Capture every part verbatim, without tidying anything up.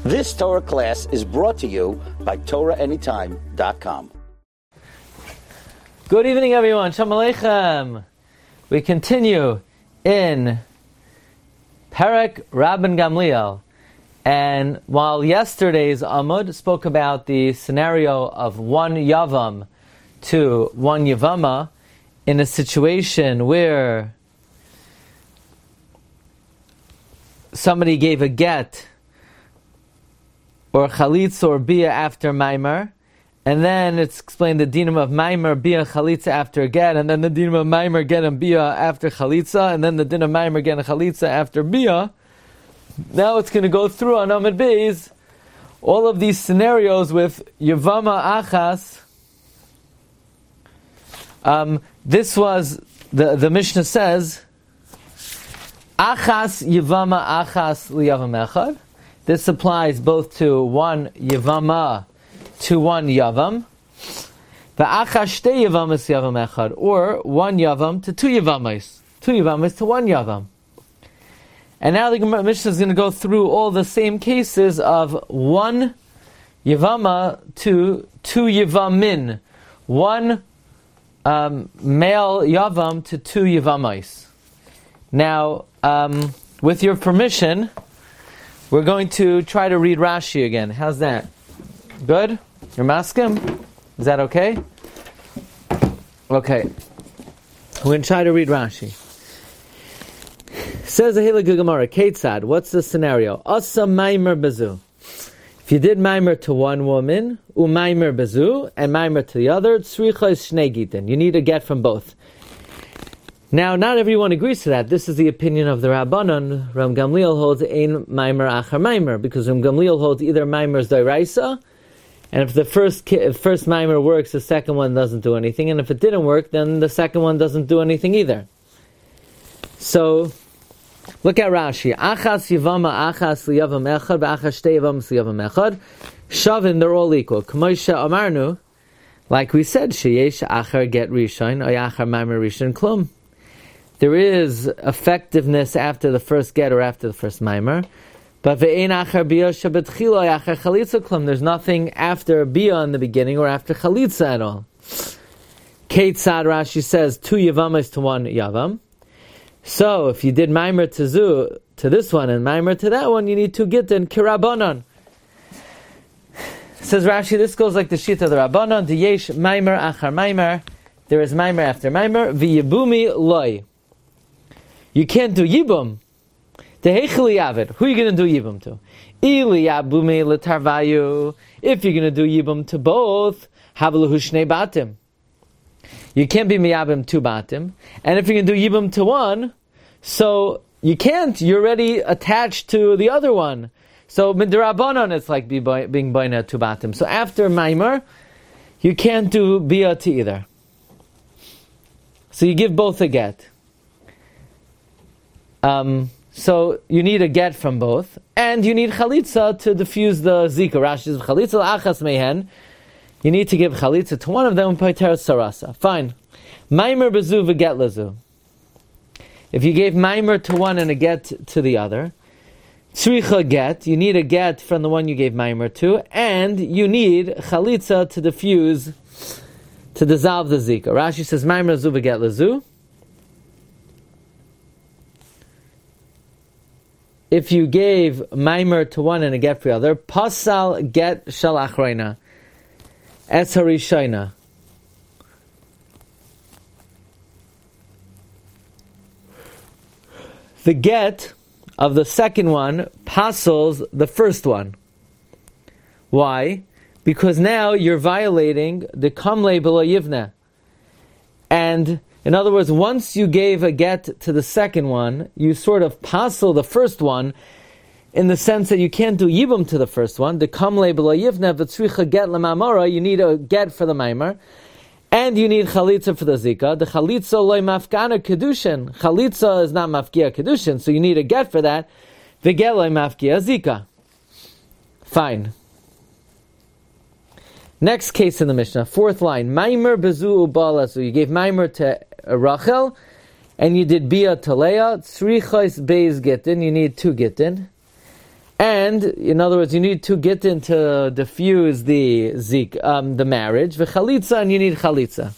This Torah class is brought to you by Torah Anytime dot com. Good evening, everyone. Shalom Aleichem. We continue in Perek Rabban Gamliel. And while yesterday's Amud spoke about the scenario of one Yavam to one Yavama in a situation where somebody gave a get or chalitza or bia after maimer, and then it's explained the dinam of maimer, bia, chalitza after get, and then the dinam of maimer, get and bia after chalitza, and then the dinam of maimer, get and chalitza after bia. Now it's going to go through on Amud Beis all of these scenarios with Yavama Achas. Um, this was, the, the Mishnah says, Achas Yavama Achas Liyavam Echad. This applies both to one Yavama to one Yavam. V'achas shtei Yavamas Yavam Echad. Or one Yavam to two Yavamas. Two Yavamas to one Yavam. And now the Mishnah is going to go through all the same cases of one Yavama to two Yavamin. One um, male Yavam to two Yavamais. Now, um, with your permission, we're going to try to read Rashi again. How's that? Good? You're masking? Is that okay? Okay. We're going to try to read Rashi. Says the Hilagah Gemara, Ketzad, what's the scenario? Asa maimer bezu. If you did maimer to one woman, u maimer bezu, and maimer to the other, tzricha is shnei gitin. You need a get from both. Now, not everyone agrees to that. This is the opinion of the Rabbanon. Ram Gamliel holds ein maimer achar maimer, because Ram Gamliel holds either maimer is doiraisa, and if the first if first maimer works, the second one doesn't do anything, and if it didn't work, then the second one doesn't do anything either. So, look at Rashi. Achas yavama achas liyavam echad, v'achas shtei yavamas liyavam echad. Shavin, they're all equal. K'moshe amarnu, like we said, sheyesh achar get rishon, or achar maimer rishon klum. There is effectiveness after the first get or after the first maimer. But ve'ein achar bia shebetchila achar chalitza klum. There's nothing after bia in the beginning or after chalitza at all. Ketzad, Rashi says, two yavamas to one yavam. So, if you did maimer to zu, to this one, and maimer to that one, you need two gittin, kirabanan. Says Rashi, this goes like the shita of the Rabbanon, diyesh maimer achar maimer, there is maimer after maimer, v'yibumi loy. You can't do yibum. Tehechli yavid. Who are you going to do yibum to? Ili yabumi letarvayu. If you're going to do yibum to both, havalahu shnei batim. You can't be miyabim two batim. And if you're going to do yibum to one, so you can't. You're already attached to the other one. So midirabanan, it's like being baina two batim. So after maimer, you can't do bia to either. So you give both a get. Um, so you need a get from both, and you need chalitza to diffuse the zika. Rashi says chalitza achas mehen. You need to give chalitza to one of them. Paiter sarasa. Fine. Maimer bezu v'get lezu. If you gave maimer to one and a get to the other, tzricha get. You need a get from the one you gave maimer to, and you need chalitza to diffuse, to dissolve the zika. Rashi says maimer bezu v'get lezu. If you gave maimer to one and a get for the other, pasal get shel achreina, es harishayna. The get of the second one pasels the first one. Why? Because now you're violating the kamle b'lo yivne. And in other words, once you gave a get to the second one, you sort of pasel the first one in the sense that you can't do yibum to the first one. The kamle b'lo yivne v'tzricha get l'mamara, you need a get for the maimer, and you need chalitza for the zika. The chalitza loy mafkana kedushin. Chalitza is not mafkia kedushin, so you need a get for that. The get loy mafkia zika. Fine. Next case in the Mishnah, fourth line. Maimer bezu ubalazu. You gave maimer to Rachel, and you did bia to Leah. Tzrichos beis gittin. You need two gittin. And, in other words, you need two gittin to diffuse the zik, um, the marriage. V'chalitza, and you need chalitza.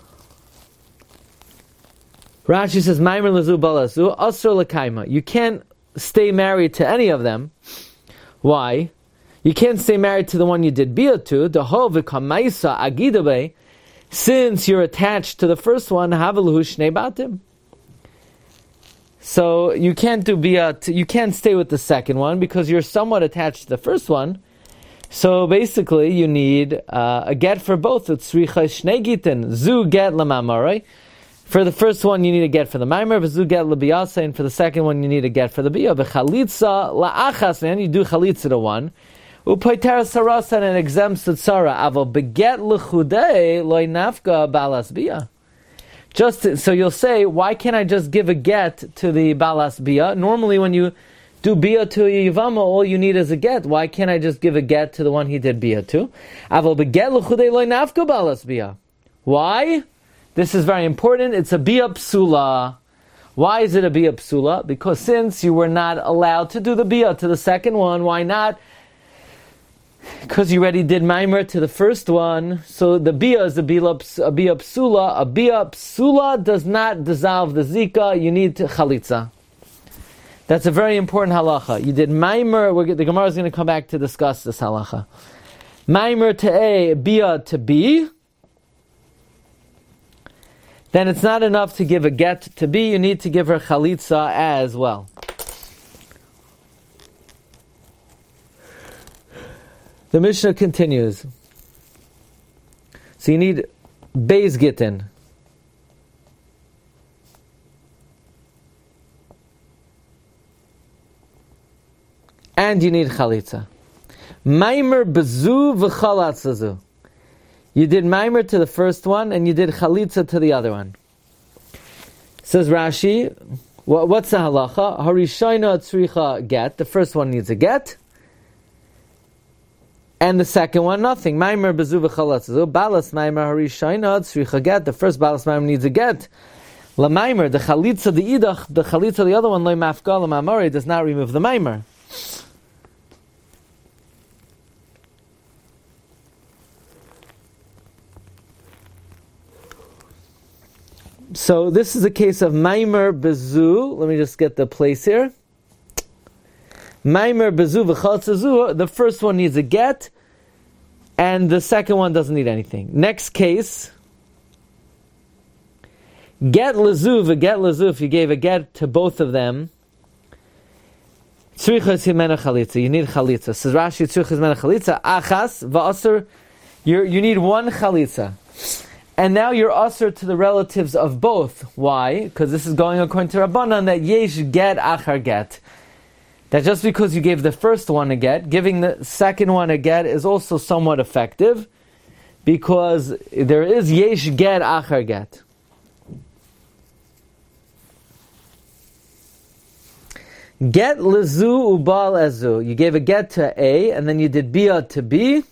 Rashi says, Maimer lezu balazu, asr lekaima. You can't stay married to any of them. Why? You can't stay married to the one you did bia to. Deho v'kamaisa agidabe. Since you're attached to the first one, havaluhu shnei batim. So you can't do bia. To, you can't stay with the second one because you're somewhat attached to the first one. So basically, you need uh, a get for both. It's tzricha shnei gitin zu get lamamaray. For the first one, you need a get for the maimer, v'zu get l'biyasa, and for the second one, you need a get for the biyah. V'chalitza la'achas, and you do chalitza to one. U'poiter sarasa, and it exempts the tzara. Avo beget l'chudei loy nafka balas biyah. Just to, so you'll say, why can't I just give a get to the balas biyah? Normally, when you do biyah to a yivama, all you need is a get. Why can't I just give a get to the one he did biyah to? Avo beget l'chudei loy nafka balas biyah. Why? This is very important. It's a biyah psula. Why is it a biyah psula? Because since you were not allowed to do the biyah to the second one, why not? Because you already did maimer to the first one. So the biyah is a biyah psula. A biyah psula does not dissolve the zika. You need to chalitza. That's a very important halacha. You did maimer. We're, the Gemara is going to come back to discuss this halacha. Maimer to A, biyah to B. Then it's not enough to give a get to B, you need to give her chalitza as well. The Mishnah continues. So you need beis gittin. And you need chalitza. Maimer bezu v'chalatzazu. You did maimer to the first one, and you did chalitza to the other one. Says Rashi, what's the halacha? Harishayna tzricha get. The first one needs a get, and the second one nothing. Maimer bezu v'chalatzazu. Balas maimer harishayna tzricha get. The first balas maimer needs a get. La maimer, the chalitza the idach, the chalitza the other one loy mafka l'mamari does not remove the maimer. So this is a case of maimer bezu. Let me just get the place here. Maimer bezu v'chaltzazu. The first one needs a get, and the second one doesn't need anything. Next case, get lezu v'get lezu. If you gave a get to both of them, tzricha yimena chalitza. You need chalitza. Says Rashi, tzricha yimena chalitza. Achas v'aser. You you need one chalitza. And now you're usher to the relatives of both. Why? Because this is going according to Rabbanan that yesh get achar get. That just because you gave the first one a get, giving the second one a get is also somewhat effective, because there is yesh get achar get. Get lezu ubal ezu. You gave a get to A, and then you did bia to B.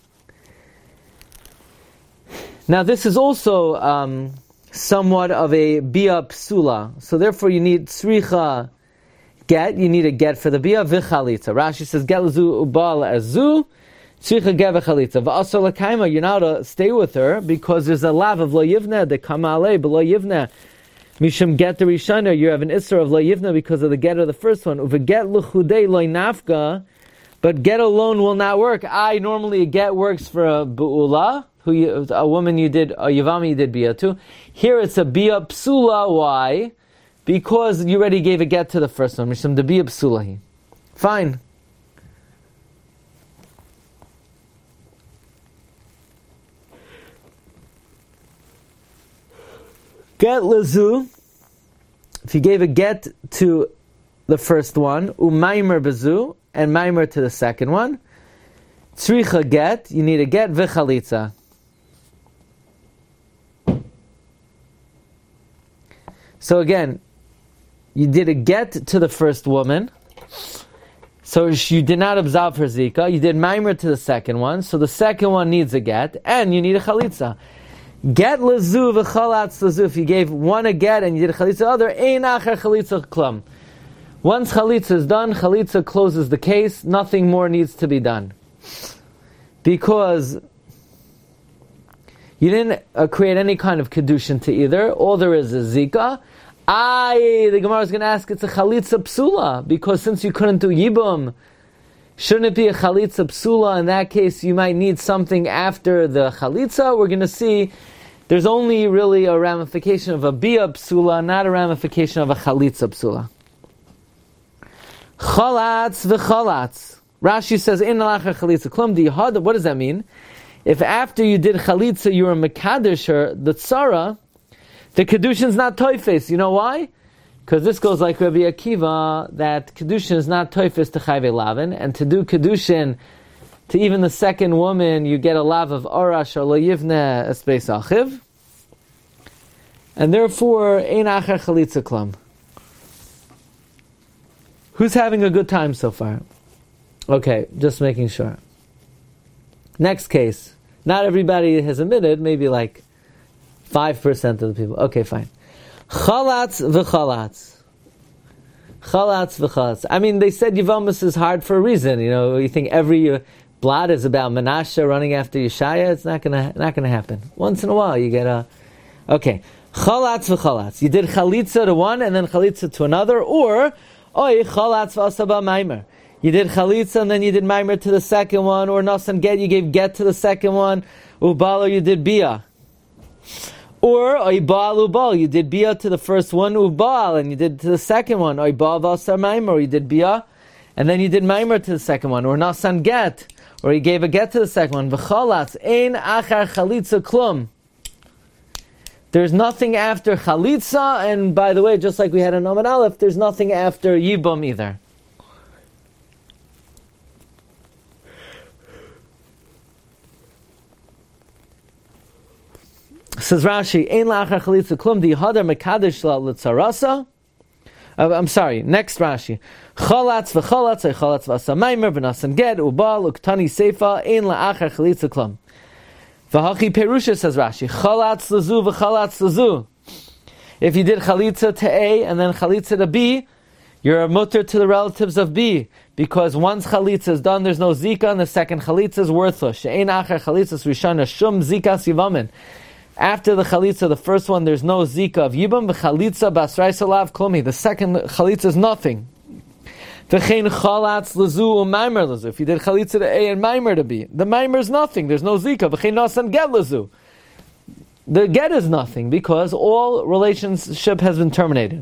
Now this is also um, somewhat of a bia psula, so therefore you need tzricha get. You need a get for the bia v'chalitza. Rashi says get lezu ubal azu tzricha get v'chalitza v'asar lekaima. You're not to stay with her because there's a lav of lo yivna the kamale below yivna mishum get the rishana. You have an isser of lo yivna because of the get of the first one. Uve get luchudei lo nafka, but get alone will not work. I normally a get works for a bu'ula. Who you, a woman you did, a Yavami you did bia to. Here it's a bia psula. Why? Because you already gave a get to the first one. Mishum the bia psulahi. Fine. Get lezu. If you gave a get to the first one, umaimer bezu, and maimer to the second one, tzricha get. You need a get v'chalitza. So again, you did a get to the first woman, so you did not absolve her zika. You did maimer to the second one, so the second one needs a get, and you need a chalitza. Get lezu v'chalatz lezu. If you gave one a get and you did a chalitza, other ein acher chalitza klum. Once chalitza is done, chalitza closes the case. Nothing more needs to be done. Because you didn't uh, create any kind of kedushin to either. All there is is zika. I, the Gemara is going to ask, it's a chalitza psula, because since you couldn't do yibum, shouldn't it be a chalitza psula? In that case, you might need something after the chalitza. We're going to see there's only really a ramification of a bia psula, not a ramification of a chalitza psula. Chalatz v'chalatz. Rashi says, in alacha chalitza klum dihad. What does that mean? If after you did chalitza you were mekadesher the tzara, the kedushin's not toifes. You know why? Because this goes like Rabbi Akiva, that kedushin is not toifes to chayve lavin, and to do kedushin to even the second woman, you get a lav of arash or lo yivne espeis achiv, and therefore ein acher chalitza klum. Who's having a good time so far? Okay, just making sure. Next case. Not everybody has admitted, maybe like five percent of the people. Okay, fine. Chalatz v'chalatz. Chalatz v'chalatz. I mean, they said Yevamos is hard for a reason. You know, you think every uh, blot is about Menashe running after Yeshaya. It's not gonna not gonna happen. Once in a while, you get a... Okay. Chalatz v'chalatz. You did chalitza to one and then chalitza to another, or Oy chalatz v'asaba maimer. You did chalitza and then you did maimer to the second one, or nasan get, you gave get to the second one, ubal, or you did bia. Or oy baal ubal, you did bia to the first one, ubal, and you did to the second one, oy baal v'asar maimer, or you did bia, and then you did maimer to the second one, or nasan get, or you gave a get to the second one, v'chalatz, ein achar chalitza klum. There's nothing after chalitza, and by the way, just like we had in Amud Aleph, there's nothing after yibum either. Says Rashi, Ein la'achar chalitza klum di hadar mekadesh la l'tzarasa. I'm sorry, next Rashi. Chalatz v'chalatz, ay chalatz v'asa maimer, v'nasan ged, ubal, uktani seifa, ein la'achar chalitza klum. V'hachi perusha, says Rashi, chalatz lazu v'chalatz lazu. If you did chalitza to A and then chalitza to B, you're a mutter to the relatives of B, because once chalitza is done, there's no zika, and the second chalitza is worthless. She'ein achar chalitzas rishana shum zikas yivamin. After the chalitza, the first one, there's no zika of yibam. V'chalitza basrai salav klumi. The second chalitza is nothing. V'chein chalatz lazu u'maimer lazu. If you did chalitza to A and maimer to B, the maimer is nothing. There's no zika. V'chein nasan get lazu. The get is nothing because all relationship has been terminated.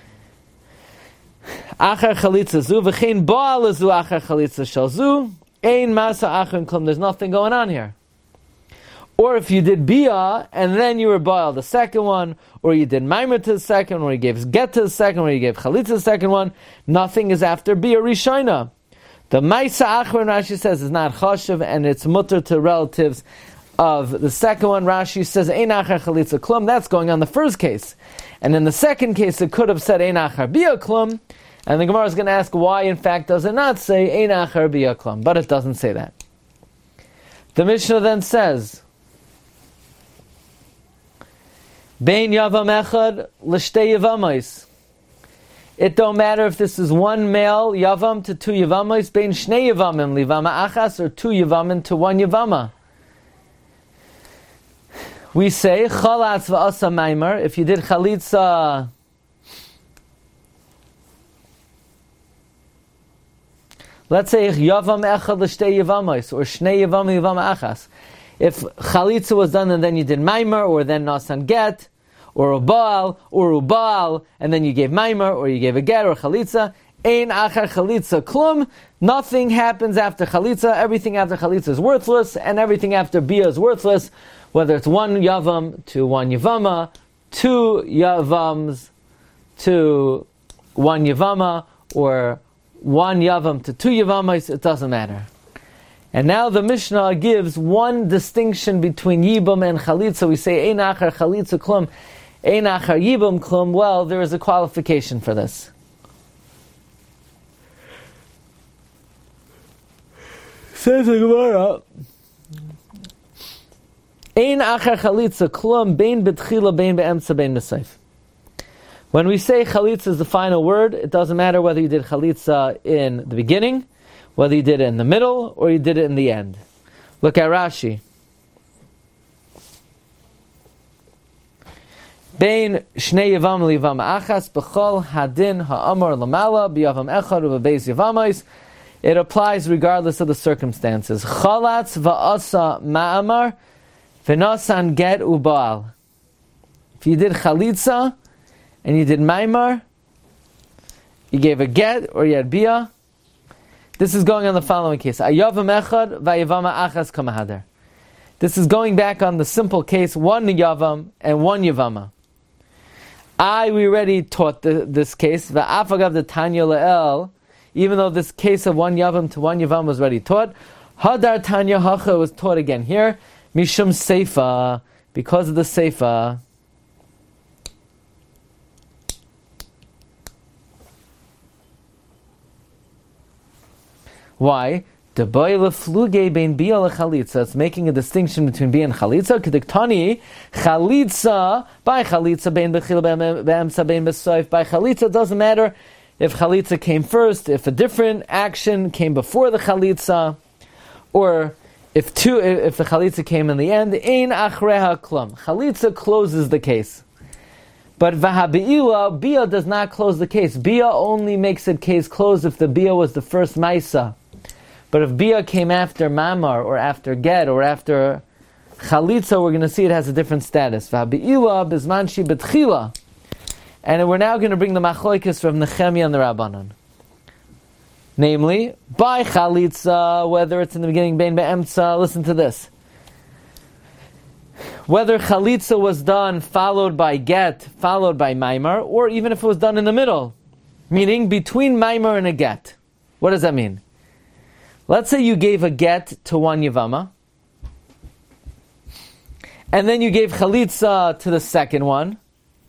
Achar chalitza zu v'chein baal lazu achar chalitza shal zu ein masa achar klum. There's nothing going on here. Or if you did bia and then you were baal the second one, or you did maimer to the second, or you gave get to the second, or you gave chalitza to the second one, nothing is after bia rishona. The maisa achron, Rashi says, is not chashuv, and it's mutter to relatives of the second one. Rashi says ein achar chalitza klum. That's going on the first case, and in the second case it could have said ein achar bia klum, and the Gemara is going to ask why in fact does it not say ein achar bia klum, but it doesn't say that. The Mishnah then says, Bein yavam echad l'shtei yavamais. It don't matter if this is one male yavam to two yavamais, bein shnei yavamim livama achas, or two yavamim to one yavama. We say chalatz v'asa maimer. If you did chalitza, let's say yavam echad l'shtei yavamais, or shnei yavamim livama achas. If chalitza was done and then you did maimer, or then nasan get, or ubal, or ubal, and then you gave maimer, or you gave a get, or chalitza, ein achar chalitza klum, nothing happens after chalitza, everything after chalitza is worthless, and everything after bia is worthless, whether it's one yavam to one yavama, two yavams to one yavama, or one yavam to two yavamas, it doesn't matter. And now the Mishnah gives one distinction between Yibam and Chalitza. We say, Ein achar Chalitza klum, Ein achar Yibam klum. Well, there is a qualification for this. Says the Gemara, Ein achar Chalitza klum, bein betchila, bein be'emtza, bein b'seif. When we say chalitza is the final word, it doesn't matter whether you did chalitza in the beginning, whether you did it in the middle, or you did it in the end. Look at Rashi. Bein shnei yavam liyavam achas b'chol hadin ha'amar lamala b'yavam echad u'b'beis yavamais. It applies regardless of the circumstances. Chalatz va'asa ma'amar v'nasan get u'baal. If you did chalitza and you did maimar, you gave a get or you had bia. This is going on the following case. Ayavam echad va'yavama achas kamahader. This is going back on the simple case, one yavam and one yavama. I, we already taught the, this case, va'afagav the Tanya le'el, even though this case of one yavam to one yavam was already taught, hadar Tanya hacha was taught again here, mishum seifa, because of the seifa. Why? It's making a distinction between bia and chalitza. K'diktani chalitza by chalitza bein bechil be'emsa bein besoif. By chalitza, it doesn't matter if chalitza came first, if a different action came before the chalitza, or if two, if the chalitza came in the end. Ein achreha klum. Chalitza closes the case, but vahabeila bia does not close the case. Bia only makes it case closed if the bia was the first maisa. But if bia came after mamar, or after get, or after chalitza, we're going to see it has a different status. V'habeila bizman shi betchila. And we're now going to bring the machlokes from Nehemiah and the Rabbanon. Namely, by chalitza, whether it's in the beginning, bein be'emtza, listen to this. Whether chalitza was done followed by get, followed by maimar, or even if it was done in the middle, meaning between maimar and a get. What does that mean? Let's say you gave a get to one yavama, and then you gave chalitza to the second one.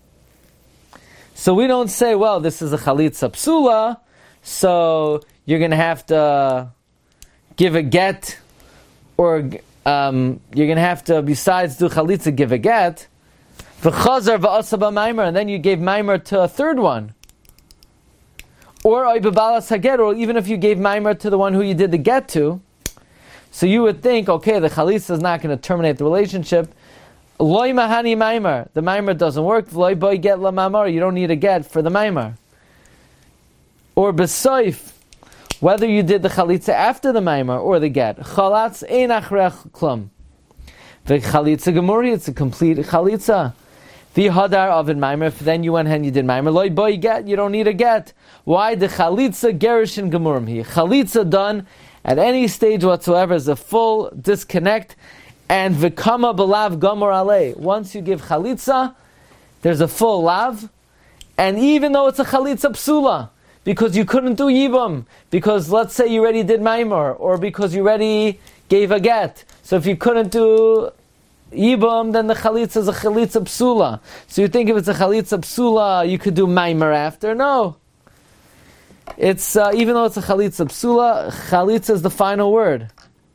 So we don't say, well, this is a chalitza psula, so you're going to have to give a get, or um, you're going to have to, besides do chalitza, give a get. V'chazar v'asa b'maimer, and then you gave maimer to a third one. Or oibabalas haget, or even if you gave maimer to the one who you did the get to, so you would think, okay, the chalitza is not going to terminate the relationship. Loi mahani maimer, the maimer doesn't work. Loi boy get la mamar, you don't need a get for the maimer. Or besoif, whether you did the chalitza after the maimer or the get, chalatz ein achrech klum. The chalitza gemuri, it's a complete chalitza. The hadar oven maimer, then you went ahead and you did maimer. Loi boy get, you don't need a get. Why? The chalitza gerishin gemurim here. Chalitza done at any stage whatsoever is a full disconnect. And v'kama b'lav gomor alei. Once you give chalitza, there's a full lav. And even though it's a chalitza psula, because you couldn't do yibum, because let's say you already did maimor, or because you already gave a get. So if you couldn't do yibum, then the chalitza is a chalitza psula. So you think if it's a chalitza psula, you could do maimor after? No. It's, uh, even though it's a chalitza psula, chalitza is the final word.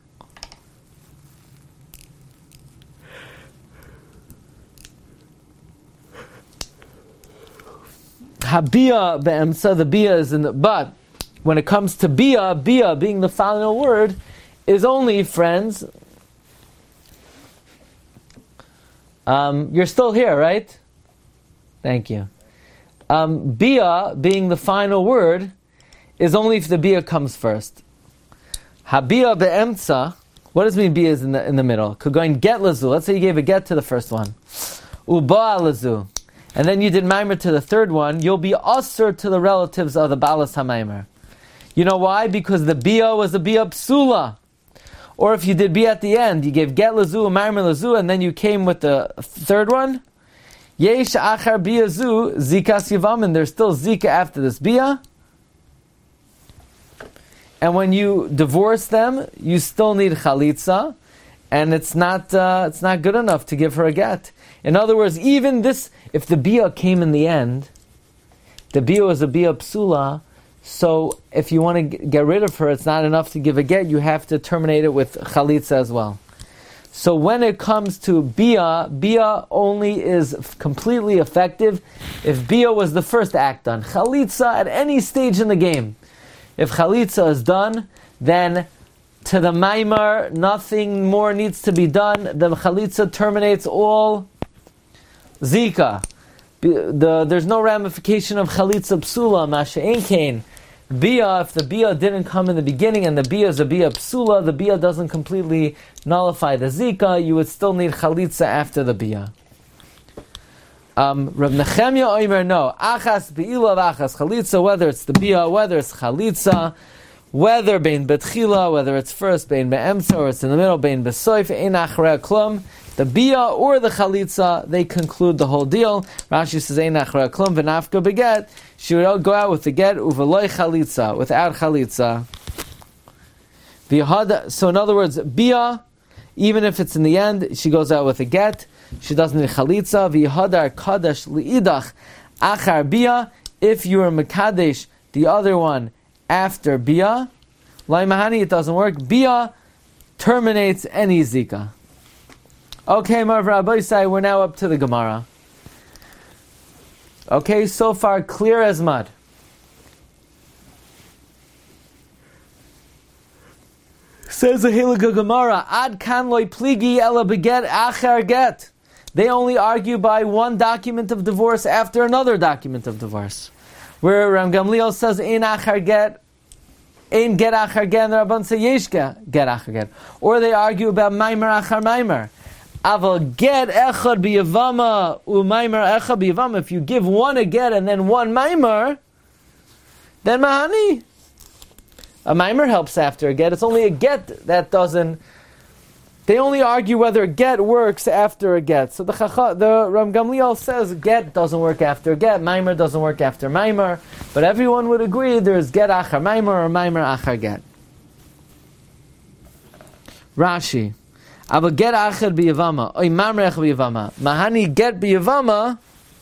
Habia be'emsa, the bia is in the, but when it comes to bia, bia being the final word, is only, friends, um, you're still here, right? Thank you. Um, bia being the final word is only if the bia comes first. Habia be'emsa, what does it mean bia is in the, in the middle? Could go and get lazu. Let's say you gave a get to the first one. Uba lazu. And then you did maimer to the third one, you'll be usher to the relatives of the balas ha-maimer. You know why? Because the bia was the bia psula. Or if you did bia at the end, you gave get lazu, maimer lazu, and then you came with the third one. Yesh achar bia zu, zikas yivam, and there's still zika after this bia. And when you divorce them, you still need chalitza, and it's not uh, it's not good enough to give her a get. In other words, even this, if the bia came in the end, the bia was a bia psula, so if you want to get rid of her, it's not enough to give a get, you have to terminate it with chalitza as well. So when it comes to Bia, Bia only is f- completely effective if Bia was the first act done. Chalitza at any stage in the game. If Chalitza is done, then to the Maimar, nothing more needs to be done. The Chalitza terminates all Zika. The, there's no ramification of Chalitza Psula, Masha Einkein. Bia, if the Bia didn't come in the beginning and the Bia is a Bia Psula, the Bia doesn't completely nullify the Zika, you would still need Chalitza after the Bia. Um, Rav Nechemia Omer, no. Achas Be'ila Achas Chalitza, whether it's the Bia, whether it's Chalitza, whether Bein Betchila, whether it's first Bein Be'emtza, or it's in the middle Bein Besoif, Ein Achrei Klum, the Bia or the Chalitza, they conclude the whole deal. Rashi says, Ein Achrei Klum, V'nafka Beget, she would go out with the get, Uveloi Chalitza, without Chalitza. V'yahada, so in other words, Bia, even if it's in the end, she goes out with a get, she doesn't need Chalitza. V'yahadar Kadesh Li'idach, Achar Bia, if you are Mekadesh, the other one, after Bia, Lai Mahani, it doesn't work. Bia terminates any Zika. Okay, Marv Rabbi Sai, we're now up to the Gemara. Okay, so far clear as mud. Says the Hilga Gemara, Ad kan loy pligi ela beget acher get. They only argue by one document of divorce after another document of divorce. Where Ram Gamliel says, Ein acher get, Ein get acher get, and the Rabban say, Yesh get acher get. Or they argue about maimer acher maimer. Aval get echad biyavama u'maimer echad biyavama. If you give one a get and then one maimer, then mahani. A maimer helps after a get. It's only a get that doesn't. They only argue whether a get works after a get. So the Chacha, the Ram Gamliel says get doesn't work after a get, maimer doesn't work after maimer. But everyone would agree there's get achar maimer or maimer achar get. Rashi. Aber get achar biyavama, oy mamre achar biyavama. Mahani get biyavama.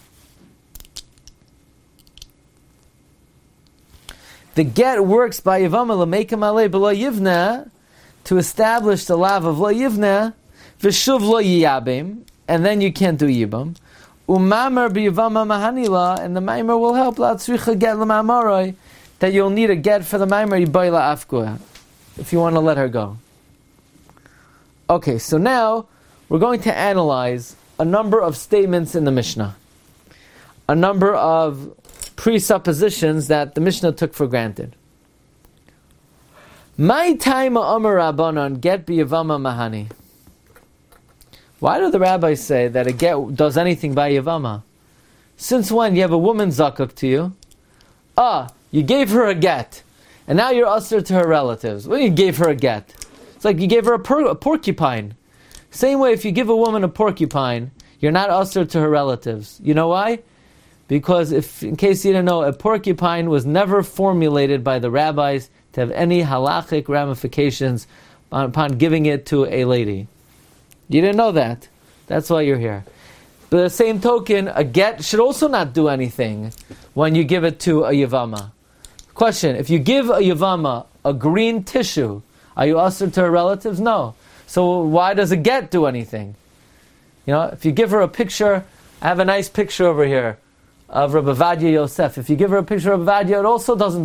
The get works by yavama l'meikam alei b'lo yivna, to establish the lav of lo yivna, v'shuv lo yiyabim, and then you can't do yibam. Umamer biyavama mahanila, and the maimer will help la tzricha get l'mamaroi, that you'll need a get for the maimer yibai la afkua, if you want to let her go. Okay, so now we're going to analyze a number of statements in the Mishnah. A number of presuppositions that the Mishnah took for granted. My time Amar Rabbanon get biyavama mahani. Why do the rabbis say that a get does anything by yavama? Since when you have a woman zakuk to you? Ah, you gave her a get, and now you're usher to her relatives. Well, you gave her a get. It's like you gave her a, per, a porcupine. Same way, if you give a woman a porcupine, you're not usher to her relatives. You know why? Because, if, in case you didn't know, a porcupine was never formulated by the rabbis to have any halachic ramifications upon giving it to a lady. You didn't know that. That's why you're here. But the same token, a get should also not do anything when you give it to a yavama. Question, if you give a yavama a green tissue, are you usher to her relatives? No. So why does a get do anything? You know, if you give her a picture, I have a nice picture over here of Rabbi Vadia Yosef. If you give her a picture of Vadia, it also doesn't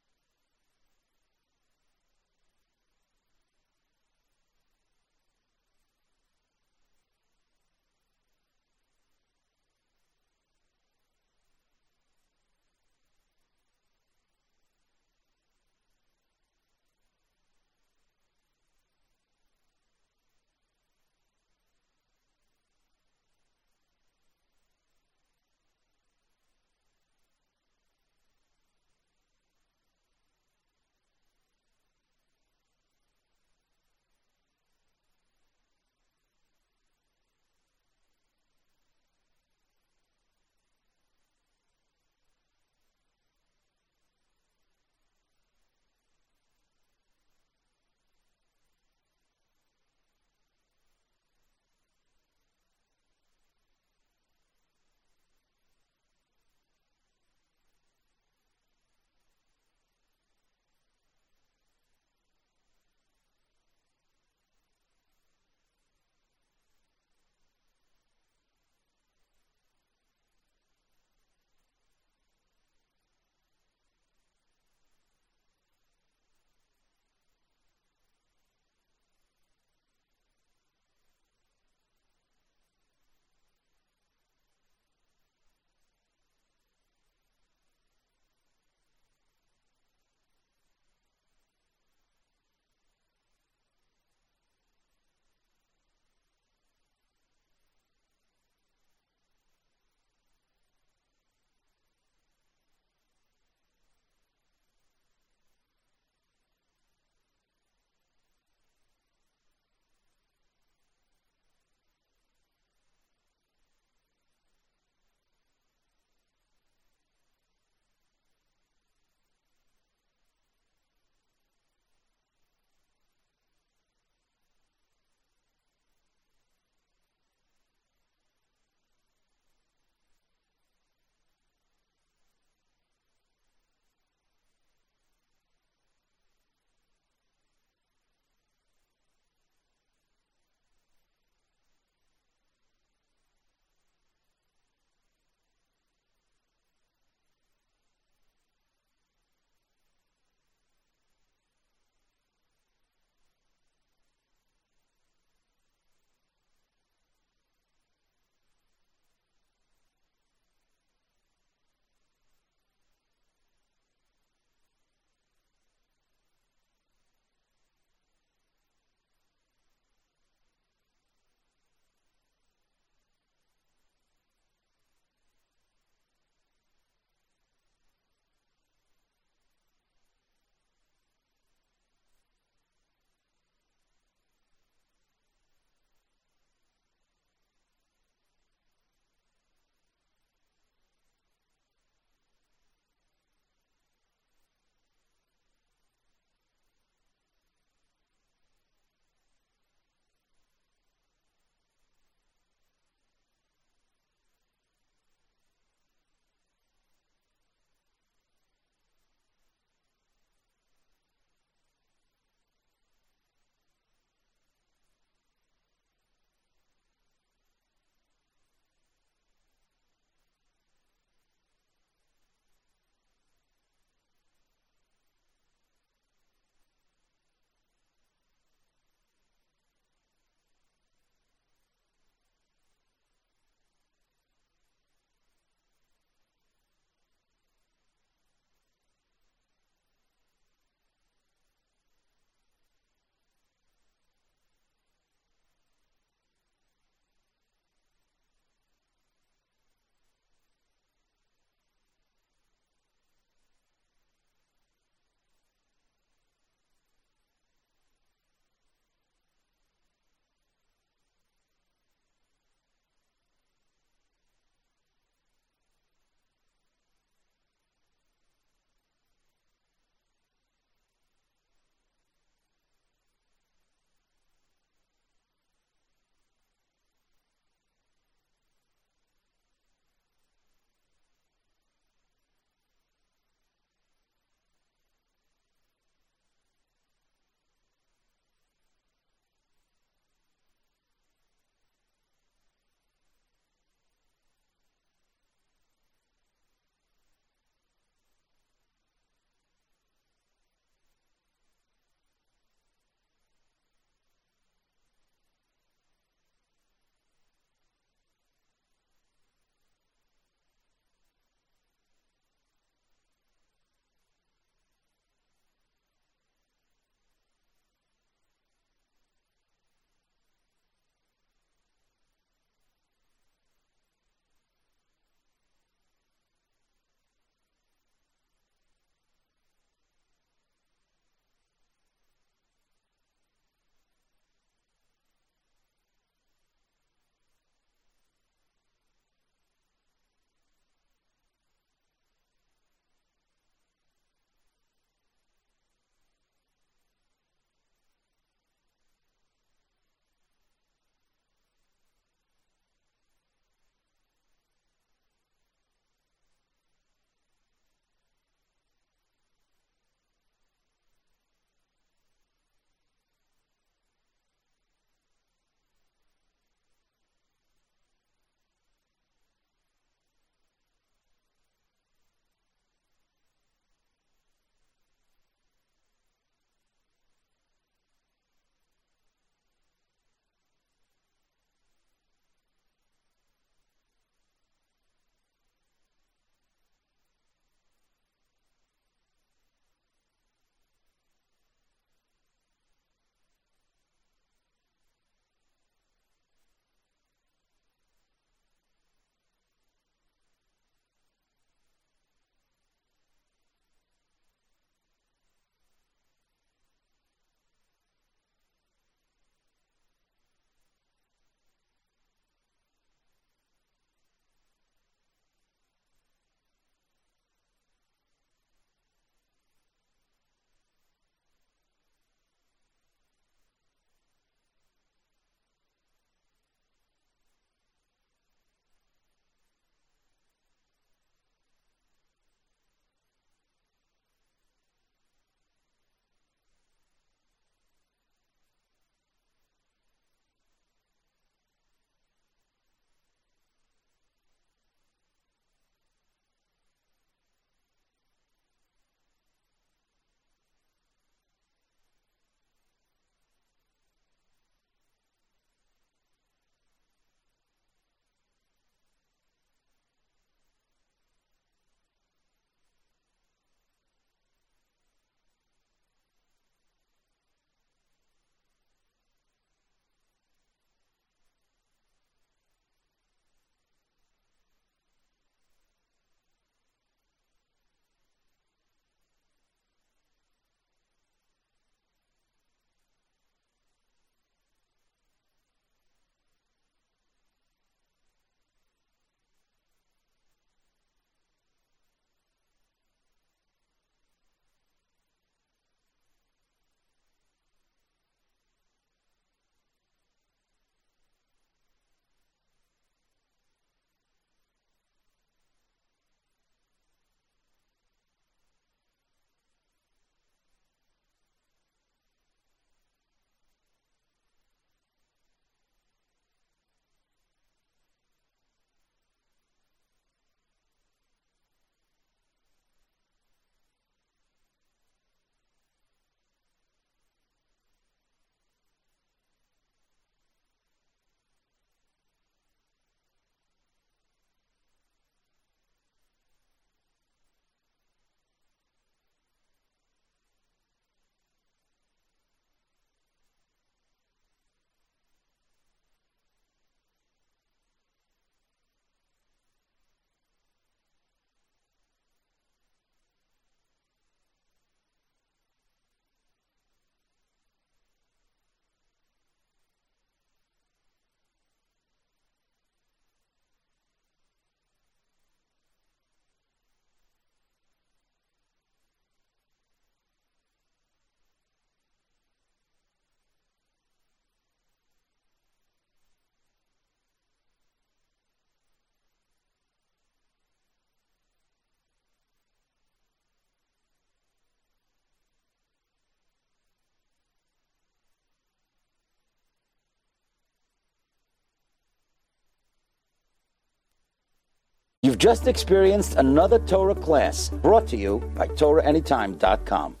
You've just experienced another Torah class brought to you by Torah Anytime dot com.